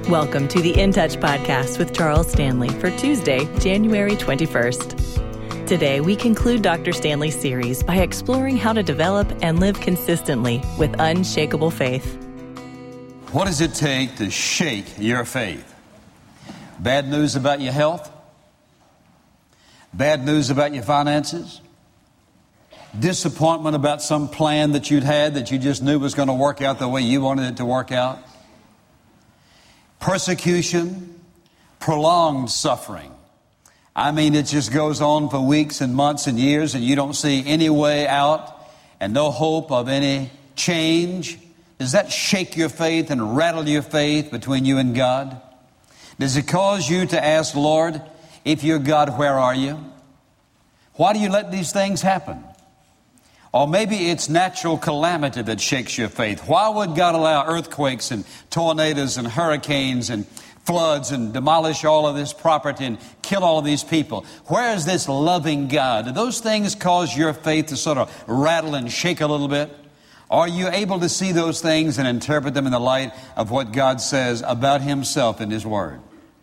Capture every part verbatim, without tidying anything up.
Welcome to the In Touch podcast with Charles Stanley for Tuesday, January twenty-first. Today, we conclude Doctor Stanley's series by exploring how to develop and live consistently with unshakable faith. What does it take to shake your faith? Bad news about your health? Bad news about your finances? Disappointment about some plan that you'd had that you just knew was going to work out the way you wanted it to work out? Persecution, prolonged suffering. I mean, it just goes on for weeks and months and years, and you don't see any way out and no hope of any change. Does that shake your faith and rattle your faith between you and God? Does it cause you to ask, Lord, if you're God, where are you? Why do you let these things happen? Or maybe it's natural calamity that shakes your faith. Why would God allow earthquakes and tornadoes and hurricanes and floods and demolish all of this property and kill all of these people? Where is this loving God? Do those things cause your faith to sort of rattle and shake a little bit? Are you able to see those things and interpret them in the light of what God says about Himself in His Word?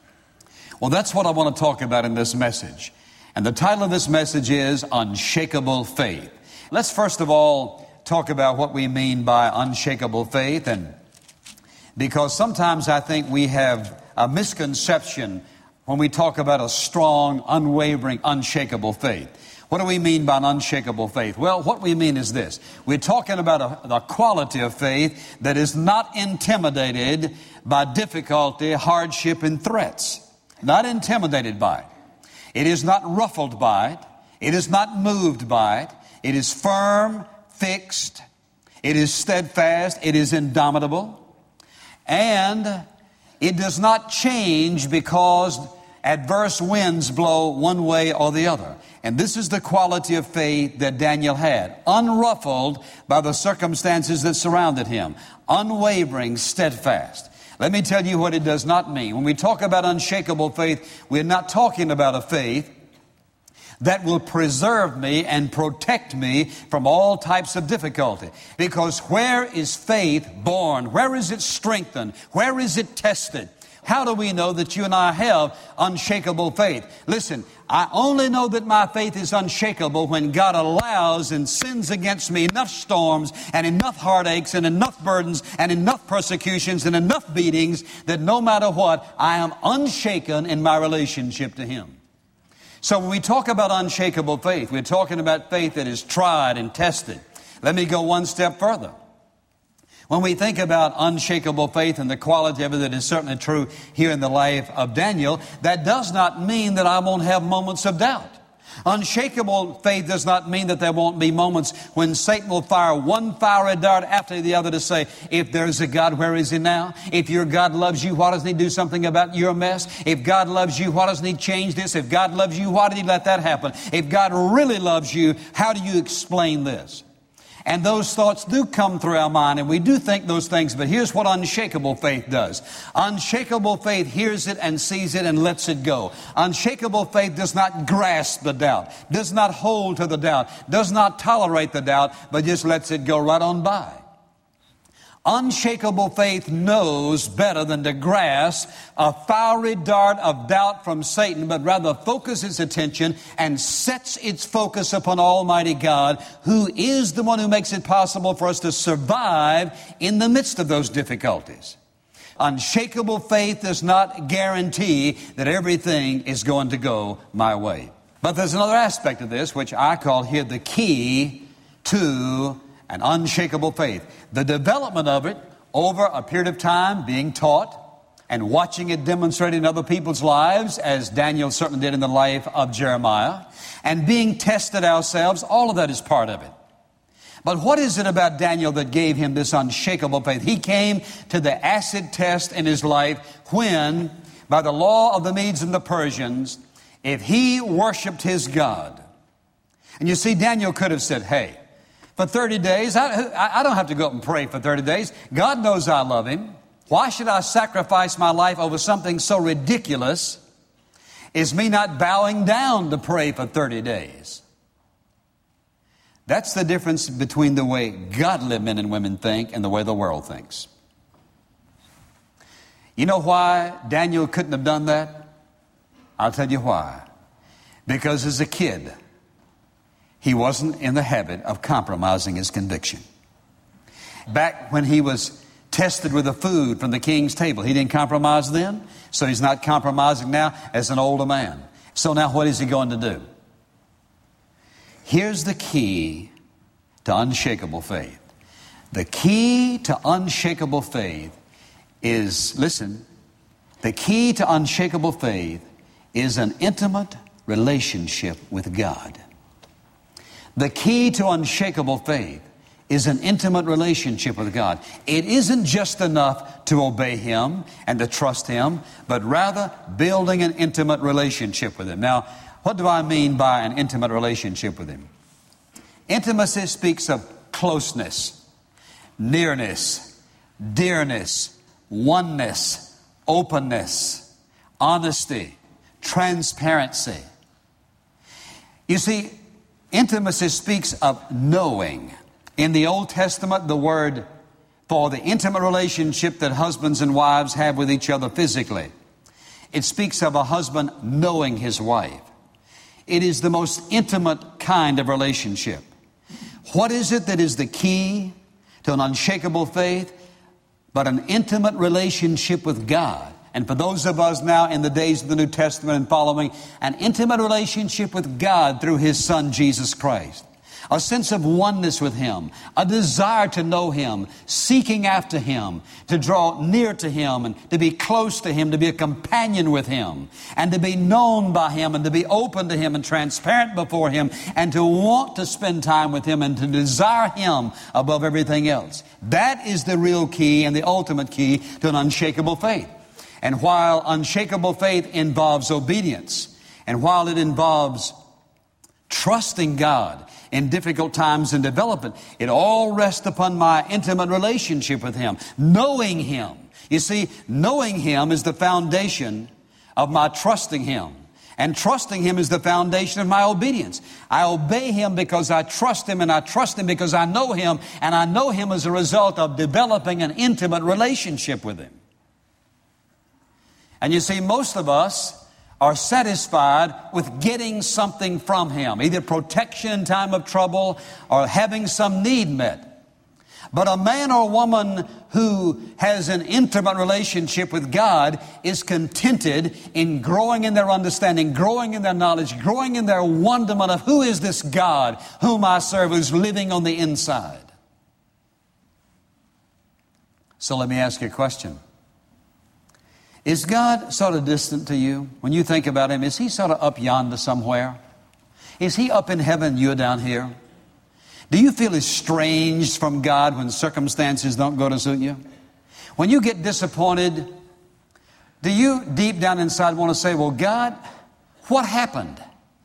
Well, that's what I want to talk about in this message. And the title of this message is Unshakable Faith. Let's first of all talk about what we mean by unshakable faith, and because sometimes I think we have a misconception when we talk about a strong, unwavering, unshakable faith. What do we mean by an unshakable faith? Well, what we mean is this. We're talking about a, a quality of faith that is not intimidated by difficulty, hardship, and threats. Not intimidated by it. It is not ruffled by it. It is not moved by it. It is firm, fixed, it is steadfast, it is indomitable, and it does not change because adverse winds blow one way or the other. And this is the quality of faith that Daniel had, unruffled by the circumstances that surrounded him, unwavering, steadfast. Let me tell you what it does not mean. When we talk about unshakable faith, we're not talking about a faith that will preserve me and protect me from all types of difficulty. Because where is faith born? Where is it strengthened? Where is it tested? How do we know that you and I have unshakable faith? Listen, I only know that my faith is unshakable when God allows and sends against me enough storms and enough heartaches and enough burdens and enough persecutions and enough beatings that no matter what, I am unshaken in my relationship to Him. So when we talk about unshakable faith, we're talking about faith that is tried and tested. Let me go one step further. When we think about unshakable faith and the quality of it that is certainly true here in the life of Daniel, that does not mean that I won't have moments of doubt. Unshakable faith does not mean that there won't be moments when Satan will fire one fiery dart after the other to say, if there's a God, where is He now? If your God loves you, why doesn't He do something about your mess? If God loves you, why doesn't He change this? If God loves you, why did He let that happen? If God really loves you, how do you explain this? And those thoughts do come through our mind, and we do think those things, but here's what unshakable faith does. Unshakable faith hears it and sees it and lets it go. Unshakable faith does not grasp the doubt, does not hold to the doubt, does not tolerate the doubt, but just lets it go right on by. Unshakable faith knows better than to grasp a fiery dart of doubt from Satan, but rather focuses its attention and sets its focus upon Almighty God, who is the one who makes it possible for us to survive in the midst of those difficulties. Unshakable faith does not guarantee that everything is going to go my way. But there's another aspect of this, which I call here the key to an unshakable faith. The development of it over a period of time, being taught and watching it demonstrated in other people's lives, as Daniel certainly did in the life of Jeremiah, and being tested ourselves, all of that is part of it. But what is it about Daniel that gave him this unshakable faith? He came to the acid test in his life when, by the law of the Medes and the Persians, if he worshiped his God, and you see, Daniel could have said, hey, for thirty days, I, I don't have to go up and pray for thirty days. God knows I love Him. Why should I sacrifice my life over something so ridiculous as me not bowing down to pray for thirty days? That's the difference between the way godly men and women think and the way the world thinks. You know why Daniel couldn't have done that? I'll tell you why. Because as a kid, he wasn't in the habit of compromising his conviction. Back when he was tested with the food from the king's table, he didn't compromise then, so he's not compromising now as an older man. So now what is he going to do? Here's the key to unshakable faith. The key to unshakable faith is, listen, the key to unshakable faith is an intimate relationship with God. The key to unshakable faith is an intimate relationship with God. It isn't just enough to obey Him and to trust Him, but rather building an intimate relationship with Him. Now, what do I mean by an intimate relationship with Him? Intimacy speaks of closeness, nearness, dearness, oneness, openness, honesty, transparency. You see, intimacy speaks of knowing. In the Old Testament, the word for the intimate relationship that husbands and wives have with each other physically, it speaks of a husband knowing his wife. It is the most intimate kind of relationship. What is it that is the key to an unshakable faith? But an intimate relationship with God. And for those of us now in the days of the New Testament and following, an intimate relationship with God through His Son, Jesus Christ. A sense of oneness with Him, a desire to know Him, seeking after Him, to draw near to Him and to be close to Him, to be a companion with Him, and to be known by Him, and to be open to Him and transparent before Him, and to want to spend time with Him and to desire Him above everything else. That is the real key and the ultimate key to an unshakable faith. And while unshakable faith involves obedience, and while it involves trusting God in difficult times and development, it all rests upon my intimate relationship with Him, knowing Him. You see, knowing Him is the foundation of my trusting Him. And trusting Him is the foundation of my obedience. I obey Him because I trust Him, and I trust Him because I know Him, and I know Him as a result of developing an intimate relationship with Him. And you see, most of us are satisfied with getting something from Him, either protection in time of trouble or having some need met. But a man or woman who has an intimate relationship with God is contented in growing in their understanding, growing in their knowledge, growing in their wonderment of who is this God whom I serve, who's living on the inside. So let me ask you a question. Is God sort of distant to you? When you think about Him, is He sort of up yonder somewhere? Is He up in heaven, you're down here? Do you feel estranged from God when circumstances don't go to suit you? When you get disappointed, do you deep down inside want to say, well, God, what happened?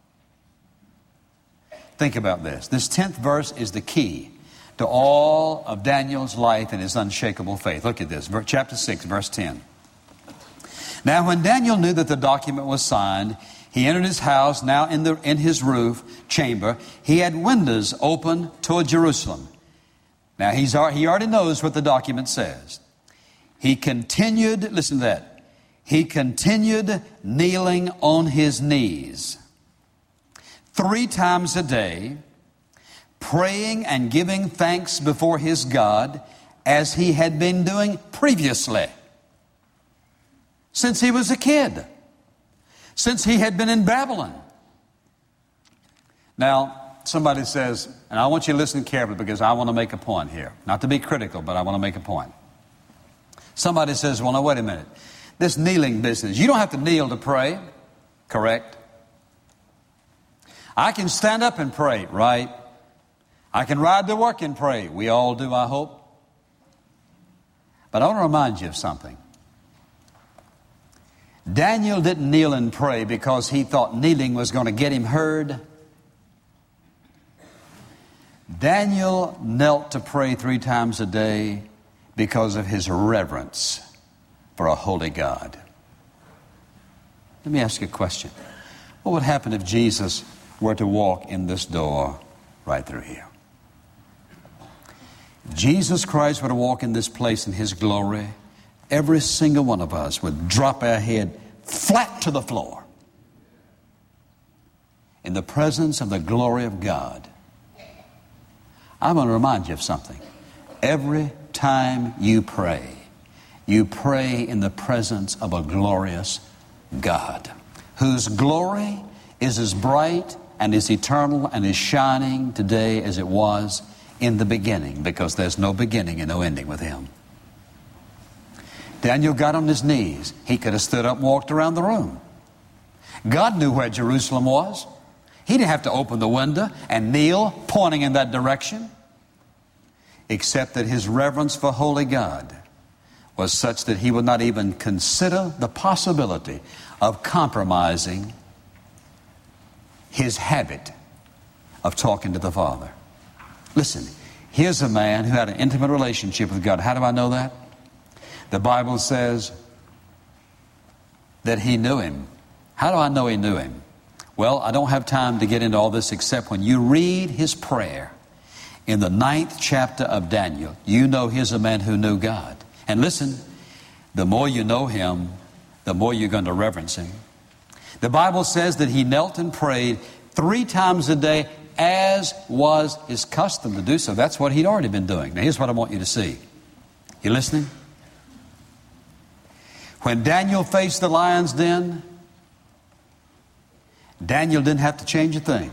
Think about this. This tenth verse is the key to all of Daniel's life and his unshakable faith. Look at this, chapter six, verse ten. Now, when Daniel knew that the document was signed, he entered his house, now in the in his roof chamber. He had windows open toward Jerusalem. Now, he's he already knows what the document says. He continued, listen to that, he continued kneeling on his knees three times a day, praying and giving thanks before his God, as he had been doing previously. Since he was a kid. Since he had been in Babylon. Now, somebody says, and I want you to listen carefully because I want to make a point here. Not to be critical, but I want to make a point. Somebody says, well, now, wait a minute. This kneeling business, you don't have to kneel to pray, correct? I can stand up and pray, right? I can ride to work and pray. We all do, I hope. But I want to remind you of something. Daniel didn't kneel and pray because he thought kneeling was going to get him heard. Daniel knelt to pray three times a day because of his reverence for a holy God. Let me ask you a question. What would happen if Jesus were to walk in this door right through here? Jesus Christ were to walk in this place in His glory. every single one of us would drop our head flat to the floor in the presence of the glory of God. I'm going to remind you of something. Every time you pray, you pray in the presence of a glorious God, whose glory is as bright and is eternal and is shining today as it was in the beginning, because there's no beginning and no ending with Him. Daniel got on his knees. He could have stood up and walked around the room. God knew where Jerusalem was. He didn't have to open the window and kneel, pointing in that direction, except that his reverence for holy God was such that he would not even consider the possibility of compromising his habit of talking to the Father. Listen, here's a man who had an intimate relationship with God. How do I know that? The Bible says that he knew Him. How do I know he knew Him? Well, I don't have time to get into all this, except when you read his prayer in the ninth chapter of Daniel, you know here's a man who knew God. And listen, the more you know Him, the more you're going to reverence Him. The Bible says that he knelt and prayed three times a day, as was his custom to do so. That's what he'd already been doing. Now, here's what I want you to see. You listening? When Daniel faced the lion's den, Daniel didn't have to change a thing.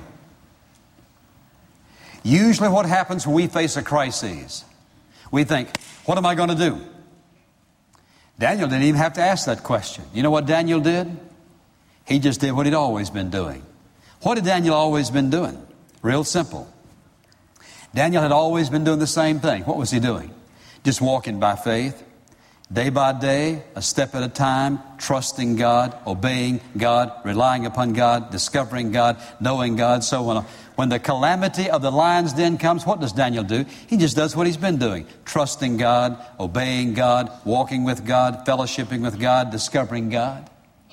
Usually what happens when we face a crisis, we think, what am I going to do? Daniel didn't even have to ask that question. You know what Daniel did? He just did what he'd always been doing. What had Daniel always been doing? Real simple. Daniel had always been doing the same thing. What was he doing? Just walking by faith, day by day, a step at a time, trusting God, obeying God, relying upon God, discovering God, knowing God. So when, when the calamity of the lion's den comes, what does Daniel do? He just does what he's been doing. Trusting God, obeying God, walking with God, fellowshipping with God, discovering God.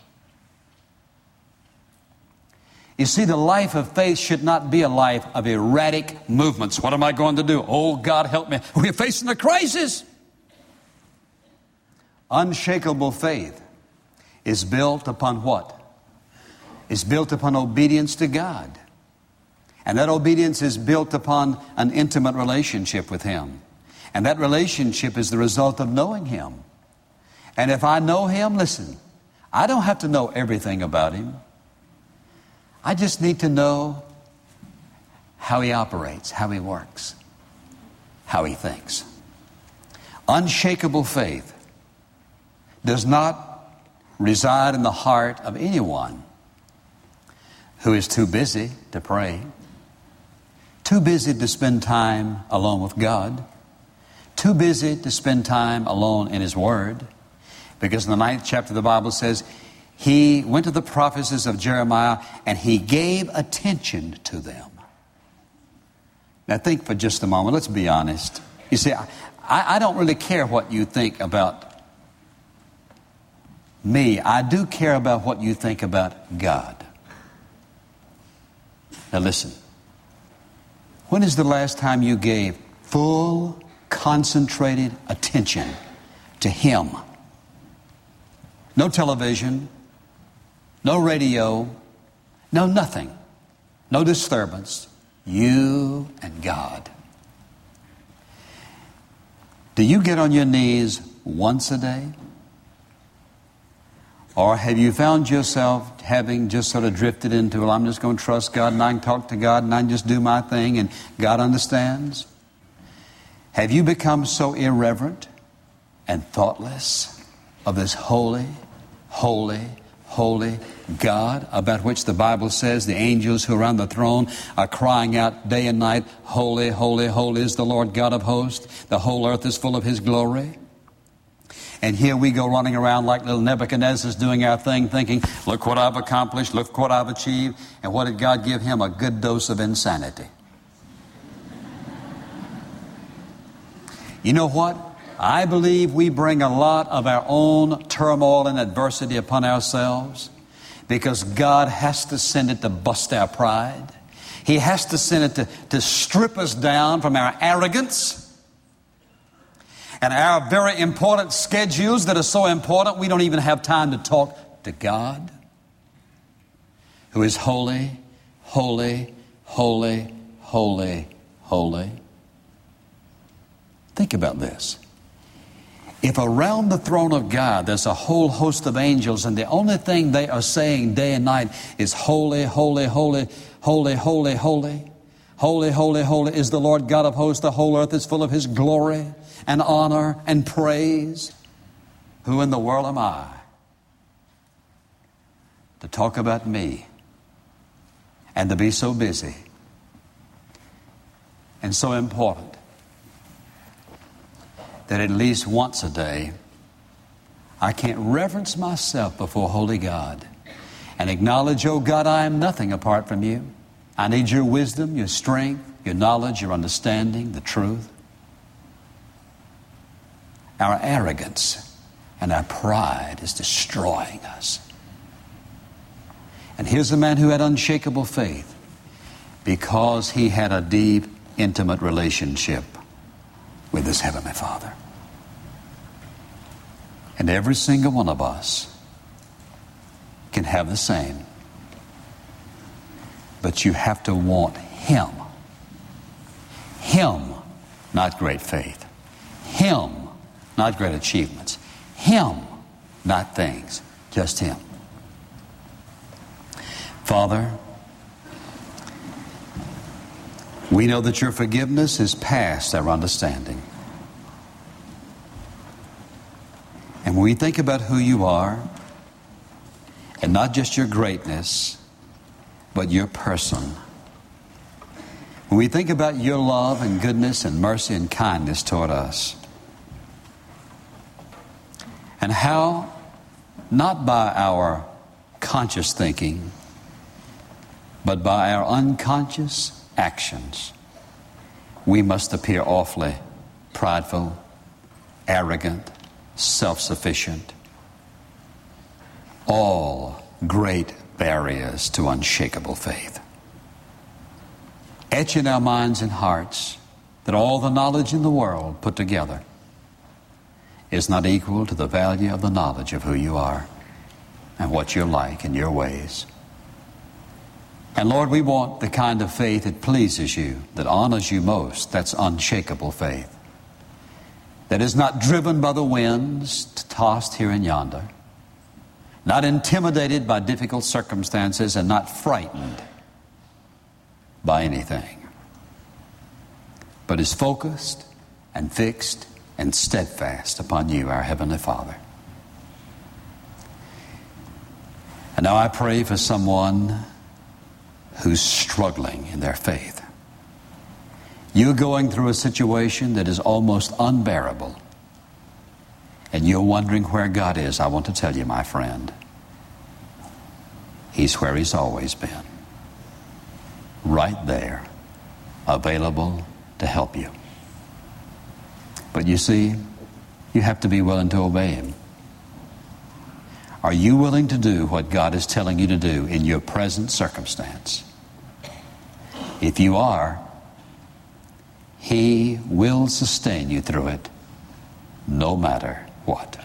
You see, the life of faith should not be a life of erratic movements. What am I going to do? Oh, God, help me. We're facing a crisis. Unshakable faith is built upon what? It's built upon obedience to God. And that obedience is built upon an intimate relationship with Him. And that relationship is the result of knowing Him. And if I know Him, listen, I don't have to know everything about Him. I just need to know how He operates, how He works, how He thinks. Unshakable faith does not reside in the heart of anyone who is too busy to pray, too busy to spend time alone with God, too busy to spend time alone in His Word. Because in the ninth chapter the Bible says, he went to the prophecies of Jeremiah and he gave attention to them. Now think for just a moment. Let's be honest. You see, I, I don't really care what you think about me. I do care about what you think about God. Now listen. When is the last time you gave full, concentrated attention to Him? No television, no radio, no nothing, no disturbance. You and God. Do you get on your knees once a day? Or have you found yourself having just sort of drifted into, well, I'm just going to trust God and I can talk to God and I can just do my thing and God understands? Have you become so irreverent and thoughtless of this holy, holy, holy God, about which the Bible says the angels who are around the throne are crying out day and night, holy, holy, holy is the Lord God of hosts. The whole earth is full of His glory. And here we go running around like little Nebuchadnezzar's doing our thing, thinking, look what I've accomplished, look what I've achieved. And what did God give him? A good dose of insanity. You know what? I believe we bring a lot of our own turmoil and adversity upon ourselves because God has to send it to bust our pride. He has to send it to, to strip us down from our arrogance. And our very important schedules that are so important, we don't even have time to talk to God, who is holy, holy, holy, holy, holy. Think about this. If around the throne of God there's a whole host of angels and the only thing they are saying day and night is holy, holy, holy, holy, holy, holy, holy, holy, holy is the Lord God of hosts. The whole earth is full of His glory and honor and praise. Who in the world am I to talk about me and to be so busy and so important that at least once a day I can't reverence myself before holy God and acknowledge, oh God, I am nothing apart from you. I need your wisdom, your strength, your knowledge, your understanding, the truth. Our arrogance and our pride is destroying us. And here's a man who had unshakable faith because he had a deep, intimate relationship with his Heavenly Father. And every single one of us can have the same. But you have to want Him. Him, not great faith. Him, not great achievements. Him, not things. Just Him. Father, we know that your forgiveness is past our understanding. And when we think about who you are, and not just your greatness, but your person, when we think about your love and goodness and mercy and kindness toward us, and how, not by our conscious thinking, but by our unconscious actions, we must appear awfully prideful, arrogant, self-sufficient. All great barriers to unshakable faith. Etch in our minds and hearts that all the knowledge in the world put together is not equal to the value of the knowledge of who you are and what you're like in your ways. And Lord, we want the kind of faith that pleases you, that honors you most. That's unshakable faith. That is not driven by the winds, tossed here and yonder. Not intimidated by difficult circumstances and not frightened by anything. But is focused and fixed and steadfast upon you, our Heavenly Father. And now I pray for someone who's struggling in their faith. You're going through a situation that is almost unbearable, and you're wondering where God is. I want to tell you, my friend, He's where He's always been. Right there, available to help you. But you see, you have to be willing to obey Him. Are you willing to do what God is telling you to do in your present circumstance? If you are, He will sustain you through it, no matter what.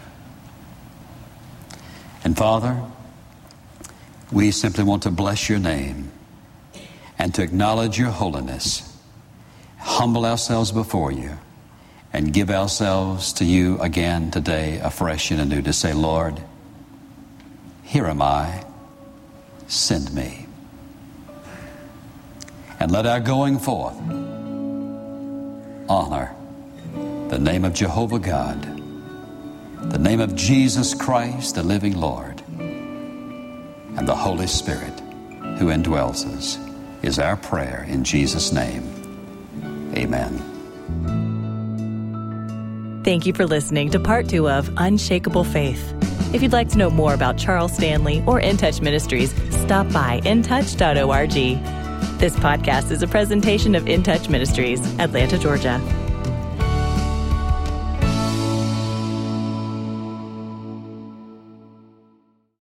And Father, we simply want to bless your name and to acknowledge your holiness, humble ourselves before you, and give ourselves to you again today, afresh and anew, to say, Lord, here am I, send me. And let our going forth honor the name of Jehovah God, the name of Jesus Christ, the living Lord, and the Holy Spirit who indwells us, is our prayer in Jesus' name. Amen. Thank you for listening to part two of Unshakable Faith. If you'd like to know more about Charles Stanley or In Touch Ministries, stop by in touch dot org. This podcast is a presentation of In Touch Ministries, Atlanta, Georgia.